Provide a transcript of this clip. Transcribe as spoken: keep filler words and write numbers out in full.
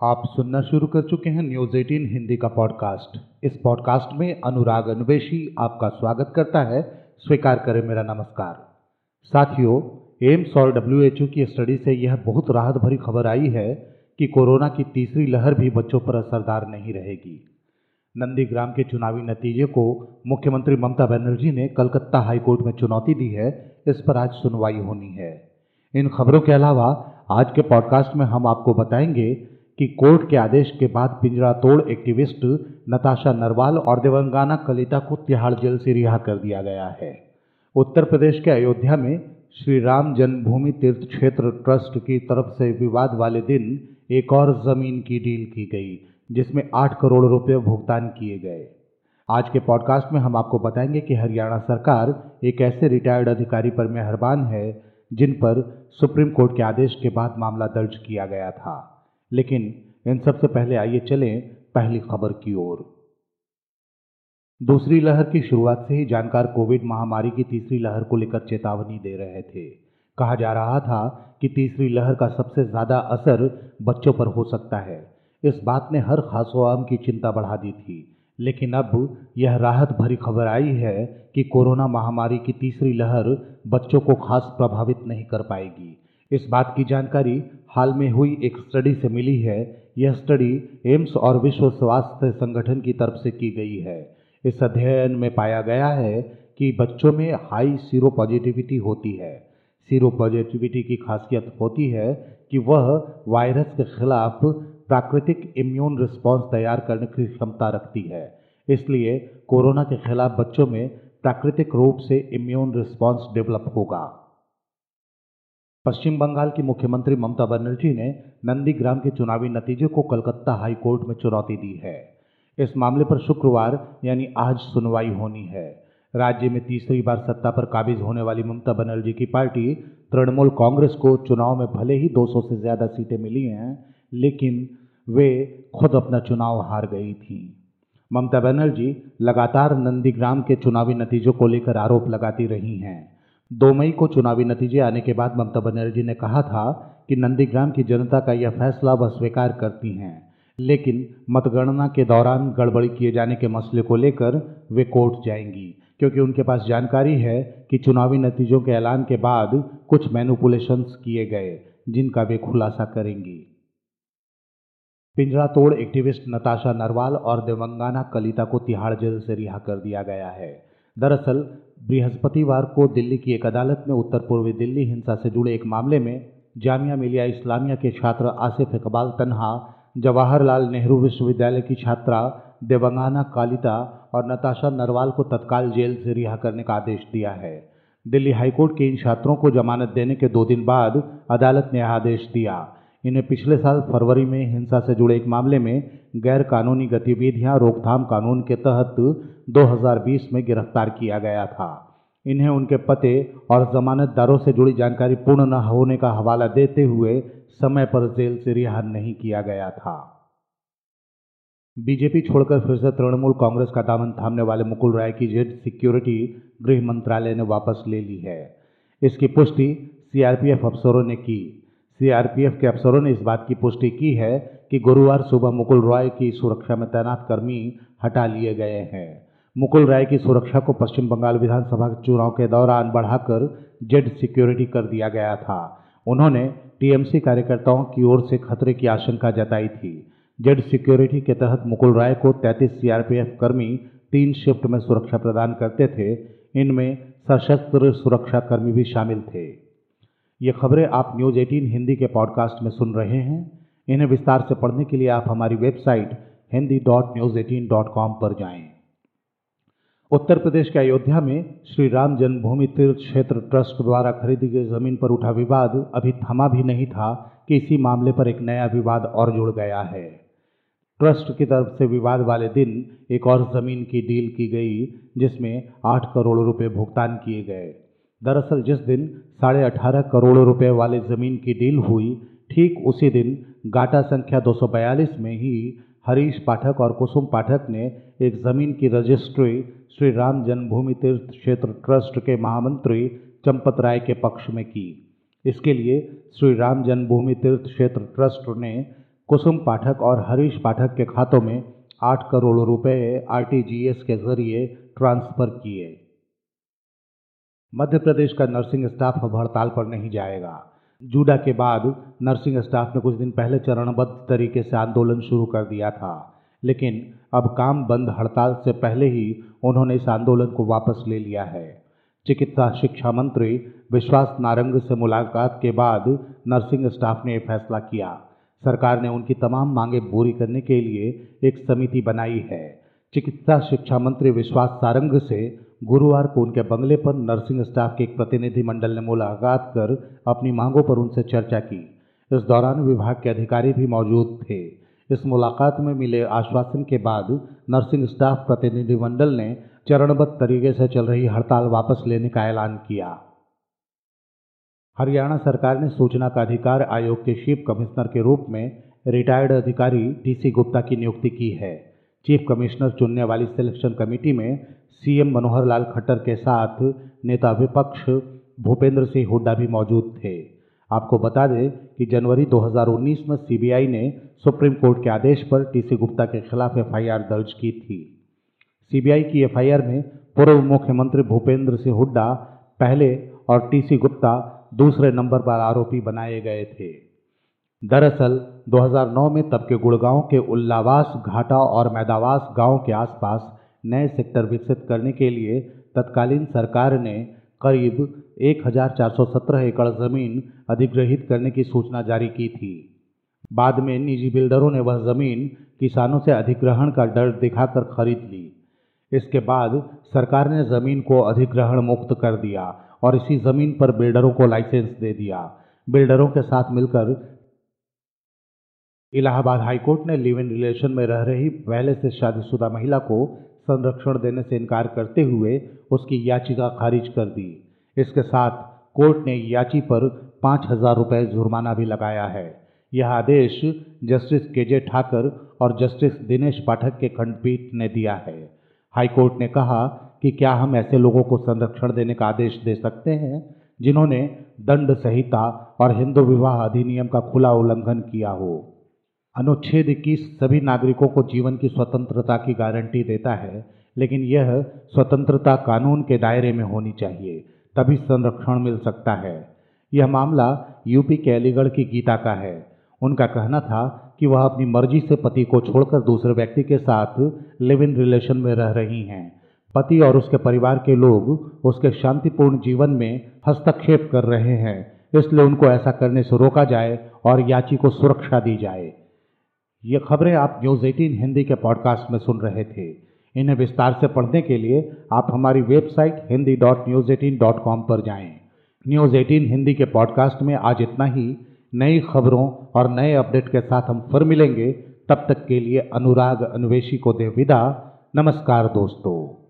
आप सुनना शुरू कर चुके हैं न्यूज अठारह हिंदी का पॉडकास्ट। इस पॉडकास्ट में अनुराग अन्वेषी आपका स्वागत करता है। स्वीकार करें मेरा नमस्कार। साथियों, एम्स और डब्ल्यू एच ओ की स्टडी से यह बहुत राहत भरी खबर आई है कि कोरोना की तीसरी लहर भी बच्चों पर असरदार नहीं रहेगी। नंदीग्राम के चुनावी नतीजे को मुख्यमंत्री ममता बनर्जी ने कलकत्ता हाईकोर्ट में चुनौती दी है। इस पर आज सुनवाई होनी है। इन खबरों के अलावा आज के पॉडकास्ट में हम आपको बताएंगे कि कोर्ट के आदेश के बाद पिंजरा तोड़ एक्टिविस्ट नताशा नरवाल और देवंगाना कलिता को तिहाड़ जेल से रिहा कर दिया गया है। उत्तर प्रदेश के अयोध्या में श्री राम जन्मभूमि तीर्थ क्षेत्र ट्रस्ट की तरफ से विवाद वाले दिन एक और जमीन की डील की गई, जिसमें आठ करोड़ रुपए भुगतान किए गए। आज के पॉडकास्ट में हम आपको बताएंगे कि हरियाणा सरकार एक ऐसे रिटायर्ड अधिकारी पर मेहरबान है जिन पर सुप्रीम कोर्ट के आदेश के बाद मामला दर्ज किया गया था। लेकिन इन सबसे पहले आइए चलें पहली खबर की ओर। दूसरी लहर की शुरुआत से ही जानकार कोविड महामारी की तीसरी लहर को लेकर चेतावनी दे रहे थे। कहा जा रहा था कि तीसरी लहर का सबसे ज्यादा असर बच्चों पर हो सकता है। इस बात ने हर खासोआम की चिंता बढ़ा दी थी। लेकिन अब यह राहत भरी खबर आई है कि कोरोना महामारी की तीसरी लहर बच्चों को खास प्रभावित नहीं कर पाएगी। इस बात की जानकारी हाल में हुई एक स्टडी से मिली है। यह स्टडी एम्स और विश्व स्वास्थ्य संगठन की तरफ से की गई है। इस अध्ययन में पाया गया है कि बच्चों में हाई सीरो पॉजिटिविटी होती है। सीरो पॉजिटिविटी की खासियत होती है कि वह वायरस के खिलाफ प्राकृतिक इम्यून रिस्पॉन्स तैयार करने की क्षमता रखती है। इसलिए कोरोना के खिलाफ बच्चों में प्राकृतिक रूप से इम्यून रिस्पॉन्स डेवलप होगा। पश्चिम बंगाल की मुख्यमंत्री ममता बनर्जी ने नंदीग्राम के चुनावी नतीजे को कलकत्ता हाई कोर्ट में चुनौती दी है। इस मामले पर शुक्रवार यानी आज सुनवाई होनी है। राज्य में तीसरी बार सत्ता पर काबिज होने वाली ममता बनर्जी की पार्टी तृणमूल कांग्रेस को चुनाव में भले ही दो सौ से ज्यादा सीटें मिली हैं, लेकिन वे खुद अपना चुनाव हार गई थी। ममता बनर्जी लगातार नंदीग्राम के चुनावी नतीजों को लेकर आरोप लगाती रही हैं। दो मई को चुनावी नतीजे आने के बाद ममता बनर्जी ने कहा था कि नंदीग्राम की जनता का यह फैसला वह स्वीकार करती हैं, लेकिन मतगणना के दौरान गड़बड़ी किए जाने के मसले को लेकर वे कोर्ट जाएंगी, क्योंकि उनके पास जानकारी है कि चुनावी नतीजों के ऐलान के बाद कुछ मैनिपुलेशंस किए गए, जिनका वे खुलासा करेंगी। पिंजरा तोड़ एक्टिविस्ट नताशा नरवाल और देवंगाना कलिता को तिहाड़ जेल से रिहा कर दिया गया है। दरअसल बृहस्पतिवार को दिल्ली की एक अदालत ने उत्तर पूर्वी दिल्ली हिंसा से जुड़े एक मामले में जामिया मिलिया इस्लामिया के छात्र आसिफ इकबाल तन्हा, जवाहरलाल नेहरू विश्वविद्यालय की छात्रा देवंगाना कलिता और नताशा नरवाल को तत्काल जेल से रिहा करने का आदेश दिया है। दिल्ली हाईकोर्ट के इन छात्रों को जमानत देने के दो दिन बाद अदालत ने यह आदेश दिया। इन्हें पिछले साल फरवरी में हिंसा से जुड़े एक मामले में गैर कानूनी गतिविधियां रोकथाम कानून के तहत दो हज़ार बीस में गिरफ्तार किया गया था। इन्हें उनके पते और जमानतदारों से जुड़ी जानकारी पूर्ण न होने का हवाला देते हुए समय पर जेल से रिहा नहीं किया गया था। बीजेपी छोड़कर फिर से तृणमूल कांग्रेस का दामन थामने वाले मुकुल राय की जेड सिक्योरिटी गृह मंत्रालय ने वापस ले ली है। इसकी पुष्टि सीआरपीएफ अफसरों ने की। सीआरपीएफ के अफसरों ने इस बात की पुष्टि की है कि गुरुवार सुबह मुकुल रॉय की सुरक्षा में तैनात कर्मी हटा लिए गए हैं। मुकुल राय की सुरक्षा को पश्चिम बंगाल विधानसभा चुनाव के दौरान बढ़ाकर जेड सिक्योरिटी कर दिया गया था। उन्होंने टीएमसी कार्यकर्ताओं की ओर से खतरे की आशंका जताई थी। जेड सिक्योरिटी के तहत मुकुल राय को तैंतीस सीआरपीएफ कर्मी तीन शिफ्ट में सुरक्षा प्रदान करते थे। इनमें सशस्त्र सुरक्षा कर्मी भी शामिल थे। ये खबरें आप न्यूज अठारह हिंदी के पॉडकास्ट में सुन रहे हैं। इन्हें विस्तार से पढ़ने के लिए आप हमारी website Hindi dot news eighteen dot com पर जाएं। उत्तर प्रदेश के अयोध्या में श्री राम जन्मभूमि तीर्थ क्षेत्र ट्रस्ट द्वारा खरीदी गई जमीन पर उठा विवाद अभी थमा भी नहीं था कि इसी मामले पर एक नया विवाद और जुड़ गया है। ट्रस्ट की तरफ से विवाद वाले दिन एक और जमीन की डील की गई, जिसमें आठ करोड़ रुपए भुगतान किए गए। दरअसल जिस दिन साढ़े अठारह करोड़ रुपए वाले जमीन की डील हुई, ठीक उसी दिन गाटा संख्या दो सौ बयालीस में ही हरीश पाठक और कुसुम पाठक ने एक जमीन की रजिस्ट्री श्री राम जन्मभूमि तीर्थ क्षेत्र ट्रस्ट के महामंत्री चंपत राय के पक्ष में की। इसके लिए श्री राम जन्मभूमि तीर्थ क्षेत्र ट्रस्ट ने कुसुम पाठक और हरीश पाठक के खातों में आठ करोड़ रुपए आरटीजीएस के जरिए ट्रांसफर किए। मध्य प्रदेश का नर्सिंग स्टाफ अब हड़ताल पर नहीं जाएगा। जूडा के बाद नर्सिंग स्टाफ ने कुछ दिन पहले चरणबद्ध तरीके से आंदोलन शुरू कर दिया था, लेकिन अब काम बंद हड़ताल से पहले ही उन्होंने इस आंदोलन को वापस ले लिया है। चिकित्सा शिक्षा मंत्री विश्वास नारंग से मुलाकात के बाद नर्सिंग स्टाफ ने यह फैसला किया। सरकार ने उनकी तमाम मांगें पूरी करने के लिए एक समिति बनाई है। चिकित्सा शिक्षा मंत्री विश्वास सारंग से गुरुवार को उनके बंगले पर नर्सिंग स्टाफ के एक प्रतिनिधि मंडल ने मुलाकात कर अपनी मांगों पर उनसे चर्चा की। इस दौरान विभाग के अधिकारी भी मौजूद थे। इस मुलाकात में मिले आश्वासन के बाद नर्सिंग स्टाफ प्रतिनिधि मंडल ने चरणबद्ध तरीके से चल रही हड़ताल वापस लेने का ऐलान किया। हरियाणा सरकार ने सूचना का अधिकार आयोग के चीफ कमिश्नर के रूप में रिटायर्ड अधिकारी टीसी गुप्ता की नियुक्ति की है। चीफ कमिश्नर चुनने वाली सिलेक्शन कमेटी में सीएम मनोहर लाल खट्टर के साथ नेता विपक्ष भूपेंद्र सिंह हुड्डा भी मौजूद थे। आपको बता दें कि जनवरी दो हज़ार उन्नीस में सीबीआई ने सुप्रीम कोर्ट के आदेश पर टीसी गुप्ता के खिलाफ एफआईआर दर्ज की थी। सीबीआई की एफआईआर में पूर्व मुख्यमंत्री भूपेंद्र सिंह हुड्डा पहले और टीसी गुप्ता दूसरे नंबर पर आरोपी बनाए गए थे। दरअसल दो हज़ार नौ में तब के गुड़गांव के उल्लावास घाटा और मैदावास गांव के आसपास नए सेक्टर विकसित करने के लिए तत्कालीन सरकार ने करीब एक हज़ार चार सौ सत्रह एकड़ जमीन अधिग्रहित करने की सूचना जारी की थी। बाद में निजी बिल्डरों ने वह जमीन किसानों से अधिग्रहण का डर दिखाकर खरीद ली। इसके बाद सरकार ने जमीन को अधिग्रहण मुक्त कर दिया और इसी जमीन पर बिल्डरों को लाइसेंस दे दिया। बिल्डरों के साथ मिलकर इलाहाबाद हाईकोर्ट ने लिव इन रिलेशन में रह रही पहले से शादीशुदा महिला को संरक्षण देने से इनकार करते हुए उसकी याचिका खारिज कर दी। इसके साथ कोर्ट ने याची पर पाँच हजार रुपये जुर्माना भी लगाया है। यह आदेश जस्टिस केजे ठाकर और जस्टिस दिनेश पाठक के खंडपीठ ने दिया है। हाईकोर्ट ने कहा कि क्या हम ऐसे लोगों को संरक्षण देने का आदेश दे सकते हैं जिन्होंने दंड संहिता और हिंदू विवाह अधिनियम का खुला उल्लंघन किया हो। अनुच्छेद इक्कीस सभी नागरिकों को जीवन की स्वतंत्रता की गारंटी देता है, लेकिन यह स्वतंत्रता कानून के दायरे में होनी चाहिए, तभी संरक्षण मिल सकता है। यह मामला यूपी के अलीगढ़ की गीता का है। उनका कहना था कि वह अपनी मर्जी से पति को छोड़कर दूसरे व्यक्ति के साथ लिव इन रिलेशन में रह रही हैं। पति और उसके परिवार के लोग उसके शांतिपूर्ण जीवन में हस्तक्षेप कर रहे हैं, इसलिए उनको ऐसा करने से रोका जाए और याची को सुरक्षा दी जाए। ये खबरें आप न्यूज़ अठारह हिंदी के पॉडकास्ट में सुन रहे थे। इन्हें विस्तार से पढ़ने के लिए आप हमारी website Hindi dot news eighteen dot com पर जाएं। न्यूज़ अठारह हिंदी के पॉडकास्ट में आज इतना ही। नई खबरों और नए अपडेट के साथ हम फिर मिलेंगे। तब तक के लिए अनुराग अन्वेषी को दे विदा। नमस्कार दोस्तों।